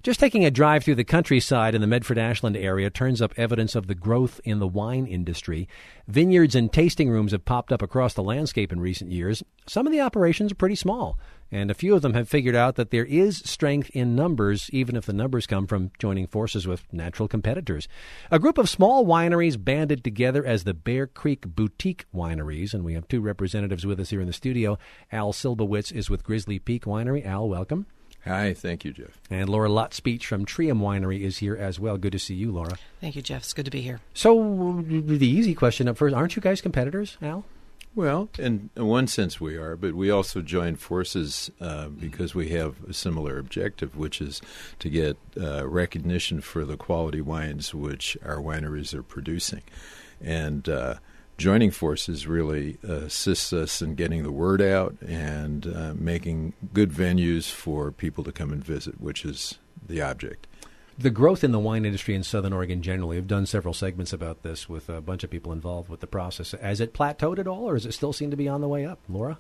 Just taking a drive through the countryside in the Medford-Ashland area turns up evidence of the growth in the wine industry. Vineyards and tasting rooms have popped up across the landscape in recent years. Some of the operations are pretty small, and a few of them have figured out that there is strength in numbers, even if the numbers come from joining forces with natural competitors. A group of small wineries banded together as the Bear Creek Boutique Wineries, and we have two representatives with us here in the studio. Al Silbowitz is with Grizzly Peak Winery. Al, welcome. Hi, thank you, Jeff. And Laura Lott-Speech from Trium Winery is here as well. Good to see you, Laura. Thank you, Jeff. It's good to be here. So the easy question up first, aren't you guys competitors, Al? Well, in one sense we are, but we also join forces because we have a similar objective, which is to get recognition for the quality wines which our wineries are producing. And joining forces really assists us in getting the word out and making good venues for people to come and visit, which is the object. The growth in the wine industry in Southern Oregon generally, we've done several segments about this with a bunch of people involved with the process. Has it plateaued at all, or does it still seem to be on the way up? Laura?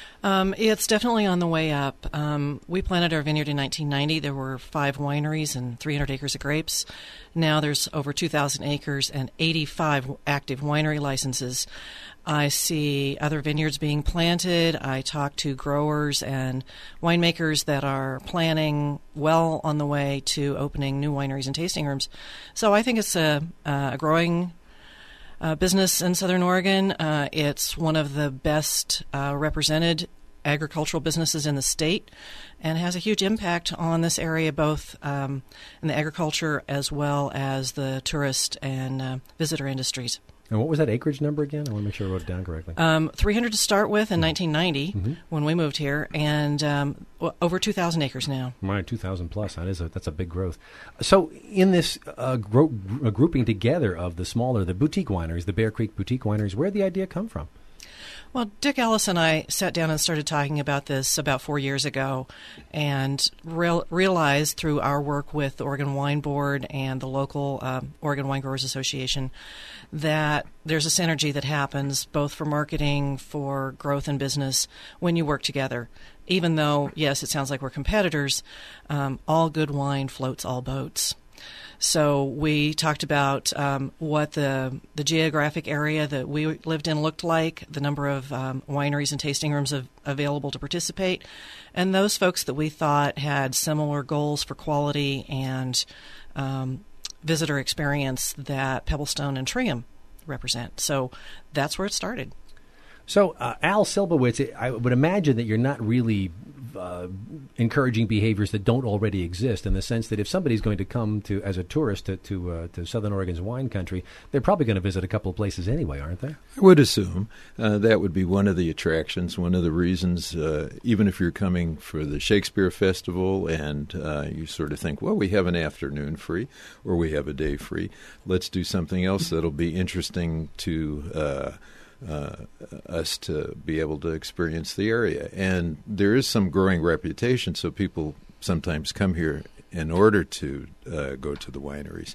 It's definitely on the way up. We planted our vineyard in 1990. There were 5 wineries and 300 acres of grapes. Now there's over 2,000 acres and 85 active winery licenses. I see other vineyards being planted. I talk to growers and winemakers that are planning well on the way to opening new wineries and tasting rooms. So I think it's a growing business in Southern Oregon. It's one of the best represented agricultural businesses in the state and has a huge impact on this area, both in the agriculture as well as the tourist and visitor industries. And what was that acreage number again? I want to make sure I wrote it down correctly. 300 to start with in 1990 when we moved here, and over 2,000 acres now. Right, 2,000 plus. That's a big growth. So in this grouping together of the boutique wineries, the Bear Creek Boutique Wineries, where did the idea come from? Well, Dick Ellis and I sat down and started talking about this about 4 years ago and realized through our work with the Oregon Wine Board and the local Oregon Wine Growers Association that there's a synergy that happens both for marketing, for growth and business when you work together. Even though, yes, it sounds like we're competitors, all good wine floats all boats. So we talked about what the geographic area that we lived in looked like, the number of wineries and tasting rooms available to participate, and those folks that we thought had similar goals for quality and visitor experience that Pebblestone and Trium represent. So that's where it started. So Al Silbowitz, I would imagine that you're not really encouraging behaviors that don't already exist, in the sense that if somebody's going to come to as a tourist to Southern Oregon's wine country, they're probably going to visit a couple of places anyway, aren't they? I would assume that would be one of the attractions, one of the reasons, even if you're coming for the Shakespeare Festival and you sort of think, well, we have an afternoon free or we have a day free. Let's do something else that'll be interesting to us to be able to experience the area. And there is some growing reputation, so people sometimes come here in order to go to the wineries.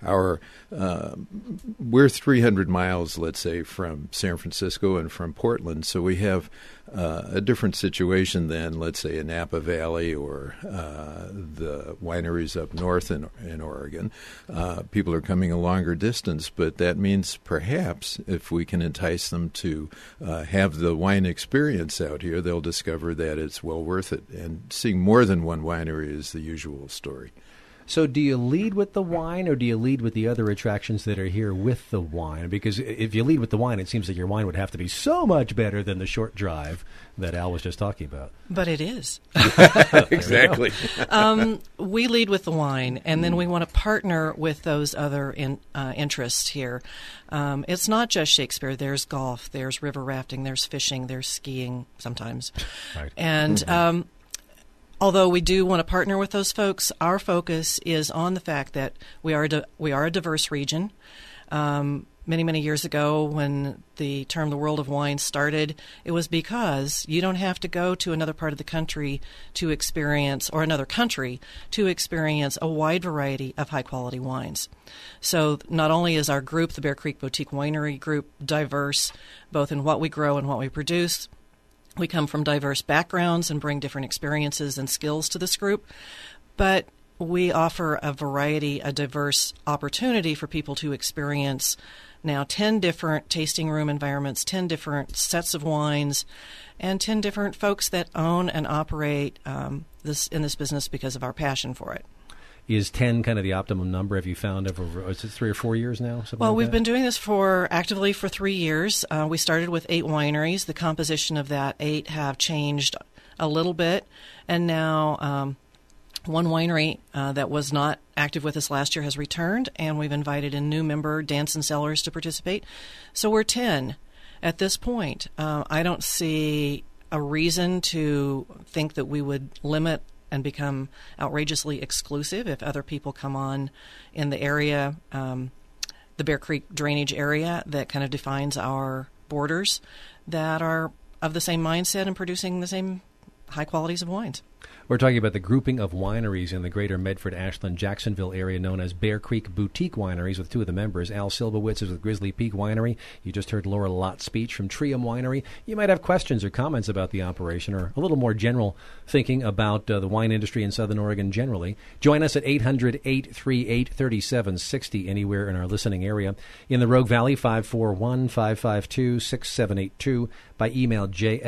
We're 300 miles, let's say, from San Francisco and from Portland, so we have a different situation than, let's say, a Napa Valley or the wineries up north in Oregon. People are coming a longer distance, but that means perhaps if we can entice them to have the wine experience out here, they'll discover that it's well worth it. And seeing more than one winery is the usual story. So do you lead with the wine, or do you lead with the other attractions that are here with the wine? Because if you lead with the wine, it seems that your wine would have to be so much better than the short drive that Al was just talking about. But it is. Exactly. We lead with the wine, and then we want to partner with those other interests here. It's not just Shakespeare. There's golf, there's river rafting, there's fishing, there's skiing sometimes. Right. And although we do want to partner with those folks, our focus is on the fact that we are a diverse region. Many years ago, when the term the world of wine started, it was because you don't have to go to another part of the country to experience, or another country to experience, a wide variety of high-quality wines. So not only is our group, the Bear Creek Boutique Winery Group, diverse both in what we grow and what we produce, we come from diverse backgrounds and bring different experiences and skills to this group. But we offer a diverse opportunity for people to experience now 10 different tasting room environments, 10 different sets of wines, and 10 different folks that own and operate this business because of our passion for it. Is 10 kind of the optimum number? Have you found over, is it 3 or 4 years now? Well, we've been doing this actively for 3 years. We started with 8 wineries. The composition of that 8 have changed a little bit, and now one winery that was not active with us last year has returned, and we've invited a new member, Danson Cellars, to participate. So we're 10 at this point. I don't see a reason to think that we would limit and become outrageously exclusive if other people come on in the area, the Bear Creek drainage area that kind of defines our borders, that are of the same mindset and producing the same high qualities of wines. We're talking about the grouping of wineries in the greater Medford-Ashland-Jacksonville area known as Bear Creek Boutique Wineries with 2 of the members. Al Silbowitz is with Grizzly Peak Winery. You just heard Laura Lott's speech from Trium Winery. You might have questions or comments about the operation or a little more general thinking about the wine industry in Southern Oregon generally. Join us at 800-838-3760 anywhere in our listening area. In the Rogue Valley, 541-552-6782. By email,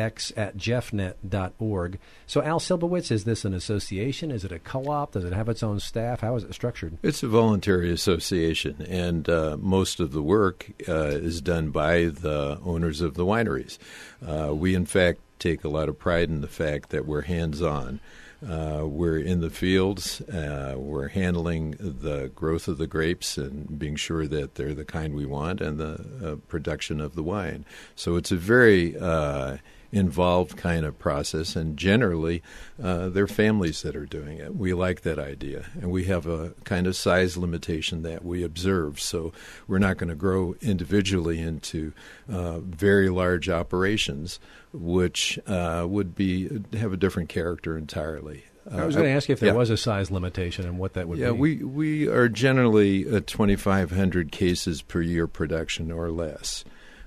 jx@jeffnet.org. So Al Silbowitz, is this an association? Is it a co-op? Does it have its own staff? How is it structured? It's a voluntary association, and most of the work is done by the owners of the wineries. We, in fact, take a lot of pride in the fact that we're hands-on. We're in the fields. We're handling the growth of the grapes and being sure that they're the kind we want and the production of the wine. So it's a very involved kind of process, and generally they're families that are doing it. We like that idea, and we have a kind of size limitation that we observe, so we're not going to grow individually into very large operations, which would have a different character entirely. I was going to ask you if there was a size limitation and what that would be. Yeah, we are generally at 2,500 cases per year production or less.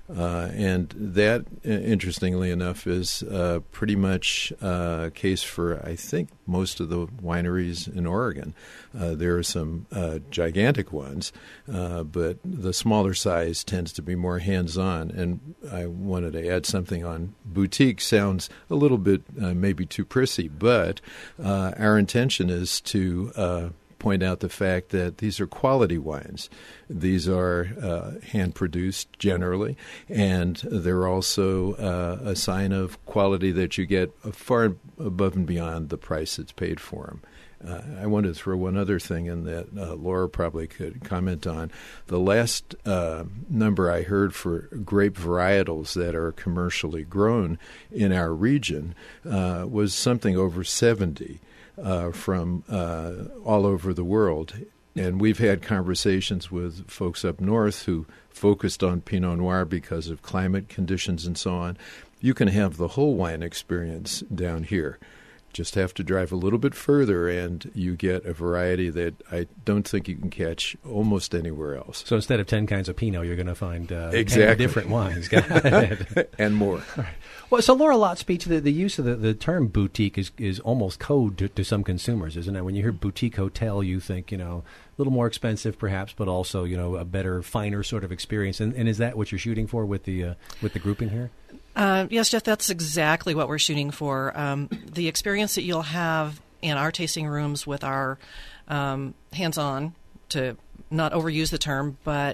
And that, interestingly enough, is pretty much a case for, I think, most of the wineries in Oregon. There are some gigantic ones, but the smaller size tends to be more hands-on. And I wanted to add something on boutique. Sounds a little bit maybe too prissy, but our intention is to point out the fact that these are quality wines. These are hand-produced generally, and they're also a sign of quality that you get far above and beyond the price that's paid for them. I wanted to throw one other thing in that Laura probably could comment on. The last number I heard for grape varietals that are commercially grown in our region was something over 70. From all over the world. And we've had conversations with folks up north who focused on Pinot Noir because of climate conditions and so on. You can have the whole wine experience down here. Just have to drive a little bit further, and you get a variety that I don't think you can catch almost anywhere else. So instead of 10 kinds of Pinot, you're going to find 10 different wines. And more. Right. Well, so Laura Lott's speech, the use of the term boutique is almost code to some consumers, isn't it? When you hear boutique hotel, you think, a little more expensive perhaps, but also, a better, finer sort of experience. And is that what you're shooting for with the grouping here? Yes, Jeff, that's exactly what we're shooting for. The experience that you'll have in our tasting rooms with our hands-on, to not overuse the term, but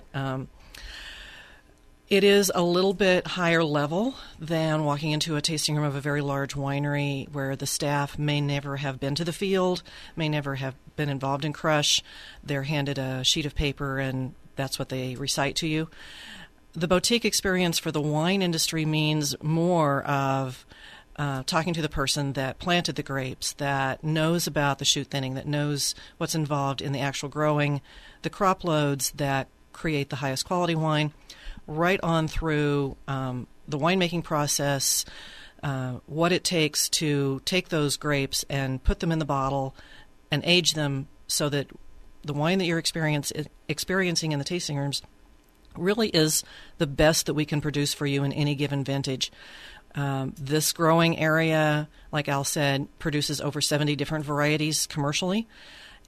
it is a little bit higher level than walking into a tasting room of a very large winery where the staff may never have been to the field, may never have been involved in crush. They're handed a sheet of paper and that's what they recite to you. The boutique experience for the wine industry means more of talking to the person that planted the grapes, that knows about the shoot thinning, that knows what's involved in the actual growing, the crop loads that create the highest quality wine, right on through the winemaking process, what it takes to take those grapes and put them in the bottle and age them so that the wine that you're experiencing in the tasting rooms really is the best that we can produce for you in any given vintage. This growing area, like Al said, produces over 70 different varieties commercially,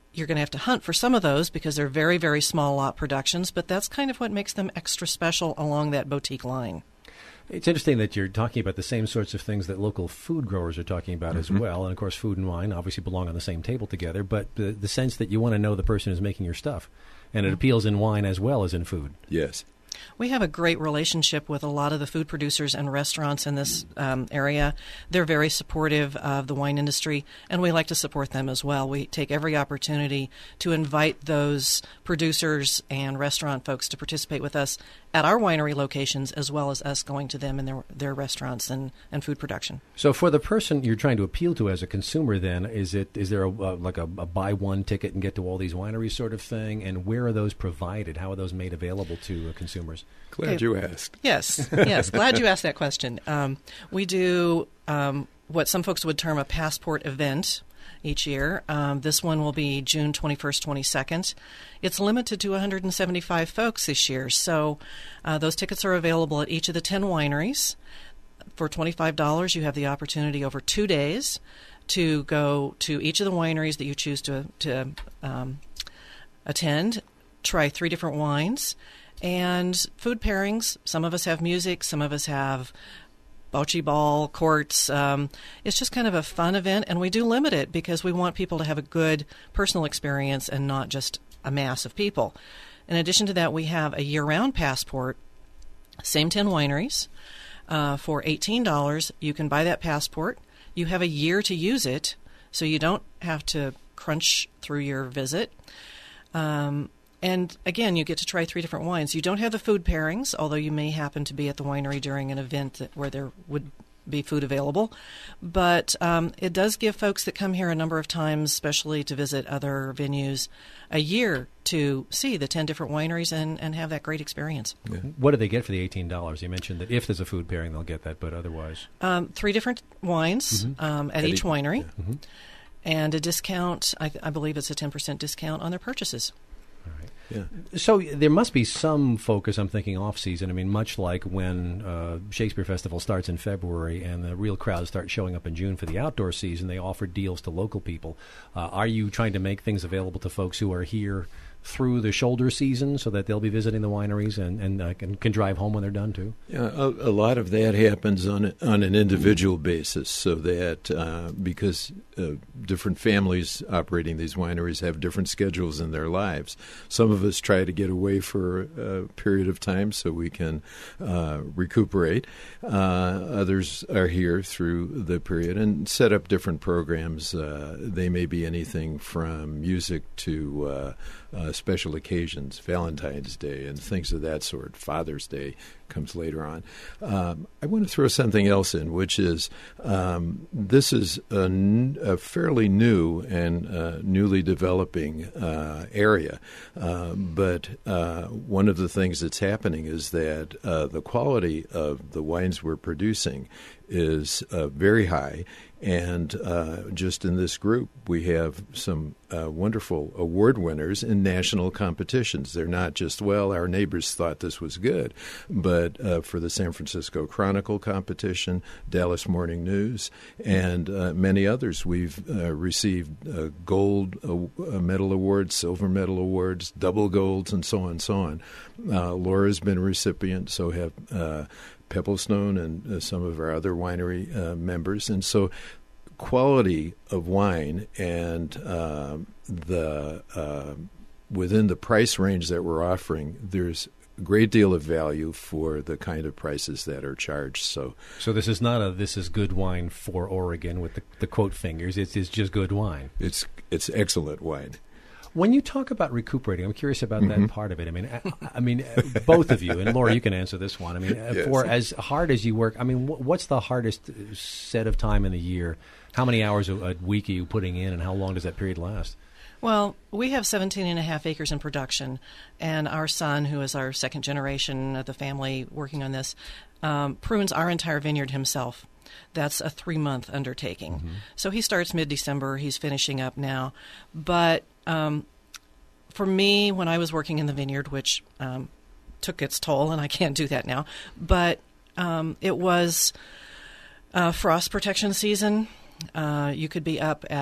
you're going to have to hunt for some of those because they're very, very small lot productions, but that's kind of what makes them extra special along that boutique line. It's interesting that you're talking about the same sorts of things that local food growers are talking about as well. And, of course, food and wine obviously belong on the same table together, but the sense that you want to know the person who's making your stuff. And it appeals in wine as well as in food. Yes. We have a great relationship with a lot of the food producers and restaurants in this area. They're very supportive of the wine industry, and we like to support them as well. We take every opportunity to invite those producers and restaurant folks to participate with us at our winery locations, as well as us going to them in their restaurants and food production. So for the person you're trying to appeal to as a consumer, then, is there a buy one ticket and get to all these wineries sort of thing? And where are those provided? How are those made available to consumers? Glad you asked. Yes, glad you asked that question. We do what some folks would term a passport event each year. This one will be June 21st, 22nd. It's limited to 175 folks this year, so those tickets are available at each of the 10 wineries. For $25, you have the opportunity over 2 days to go to each of the wineries that you choose to attend, try 3 different wines, and food pairings. Some of us have music, some of us have bocce ball courts. It's just kind of a fun event, and we do limit it because we want people to have a good personal experience and not just a mass of people. In addition to that, we have a year-round passport, same 10 wineries. For $18, you can buy that passport. You have a year to use it, so you don't have to crunch through your visit. And again, you get to try 3 different wines. You don't have the food pairings, although you may happen to be at the winery during an event where there would be food available. But it does give folks that come here a number of times, especially to visit other venues, a year to see the 10 different wineries and have that great experience. Yeah. What do they get for the $18? You mentioned that if there's a food pairing, they'll get that, but otherwise? 3 different wines at each winery, Yeah. and a discount. I believe it's a 10% discount on their purchases. Yeah. So there must be some focus, I'm thinking, off-season. I mean, much like when Shakespeare Festival starts in February and the real crowds start showing up in June for the outdoor season, they offer deals to local people. Are you trying to make things available to folks who are here through the shoulder season so that they'll be visiting the wineries and can drive home when they're done, too? Yeah, a lot of that happens on an individual basis, so that because different families operating these wineries have different schedules in their lives. Some of us try to get away for a period of time so we can recuperate. Others are here through the period and set up different programs. They may be anything from music to special occasions, Valentine's Day and things of that sort. Father's Day comes later on. I want to throw something else in, which is this is a fairly new and newly developing area. But one of the things that's happening is that the quality of the wines we're producing is very high. And just in this group, we have some wonderful award winners in national competitions. They're not just, well, our neighbors thought this was good, but for the San Francisco Chronicle competition, Dallas Morning News, and many others. We've received gold medal awards, silver medal awards, double golds, and so on and so on. Laura's been a recipient, so have Pebblestone and some of our other winery members. And so quality of wine and within the price range that we're offering, there's a great deal of value for the kind of prices that are charged. So this is not this is good wine for Oregon with the quote fingers. It's just good wine. It's excellent wine. When you talk about recuperating, I'm curious about that part of it. I mean, both of you, and Laura, you can answer this one. I mean, yes. For as hard as you work, I mean, what's the hardest set of time in the year? How many hours a week are you putting in, and how long does that period last? Well, we have 17 and a half acres in production, and our son, who is our second generation of the family working on this, prunes our entire vineyard himself. That's a 3-month undertaking. Mm-hmm. So he starts mid-December. He's finishing up now. But for me, when I was working in the vineyard, which took its toll, and I can't do that now, but it was frost protection season. You could be up at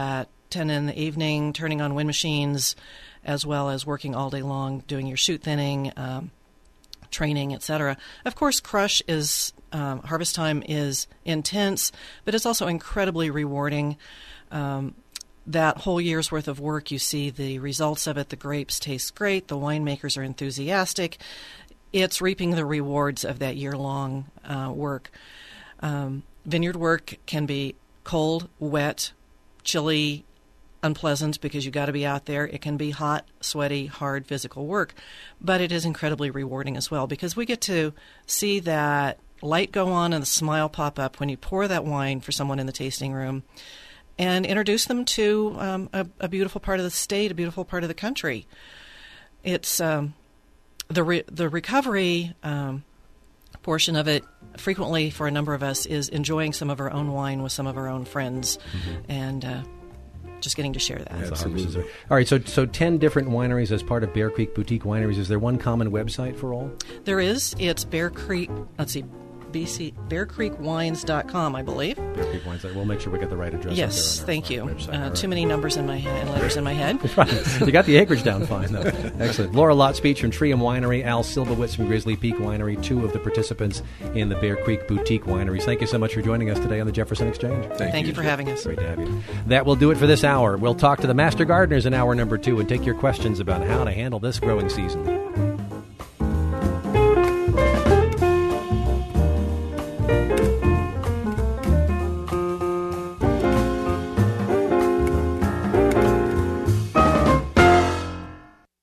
10 in the evening, turning on wind machines, as well as working all day long, doing your shoot thinning, training, etc. Of course, crush is, harvest time is intense, but it's also incredibly rewarding. That whole year's worth of work, you see the results of it. The grapes taste great. The winemakers are enthusiastic. It's reaping the rewards of that year-long work. Vineyard work can be cold, wet, chilly, unpleasant because you got to be out there. It can be hot, sweaty, hard physical work, but it is incredibly rewarding as well because we get to see that light go on and the smile pop up when you pour that wine for someone in the tasting room and introduce them to a beautiful part of the state, a beautiful part of the country. It's the recovery portion of it, frequently for a number of us, is enjoying some of our own wine with some of our own friends, and just getting to share that. Absolutely. All right, so 10 different wineries as part of Bear Creek Boutique Wineries. Is there one common website for all? There is. It's Bear Creek, BearCreekWines.com, I believe. Bear Creek Wines. We'll make sure we get the right address. Yes, thank you. Right. Too many numbers in my head and letters in my head. Right. You got the acreage down fine, though. Excellent. Laura Lott-Speech from Trium Winery, Al Silbowitz from Grizzly Peak Winery, two of the participants in the Bear Creek Boutique Wineries. Thank you so much for joining us today on the Jefferson Exchange. Thank you for having us. Great to have you. That will do it for this hour. We'll talk to the Master Gardeners in hour number 2 and take your questions about how to handle this growing season.